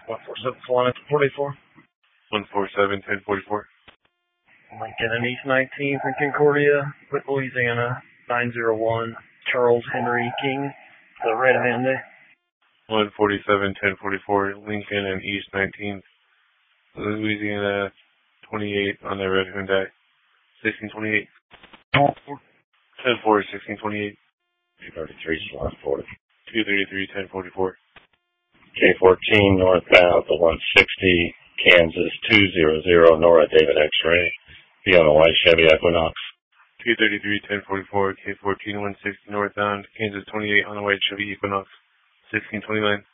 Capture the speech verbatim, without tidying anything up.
one four seven Solana forty-four. one four seven, ten forty-four. Lincoln and East nineteenth in Concordia, with Louisiana, nine zero one. Charles Henry King, the Red Hande. one forty-seven, ten forty-four, Lincoln and East nineteenth, Louisiana, twenty-eight on the Red Hyundai, sixteen twenty-eight. ten four, sixteen twenty-eight. two thirty-three, Solana forty. two thirty-three, ten forty-four. K fourteen, northbound, the one sixty, Kansas, two hundred, Nora David X-ray, be on a white Chevy Equinox. two thirty-three, ten forty-four, K fourteen, one sixty, northbound, Kansas, twenty-eight on a white Chevy Equinox, sixteen twenty-nine.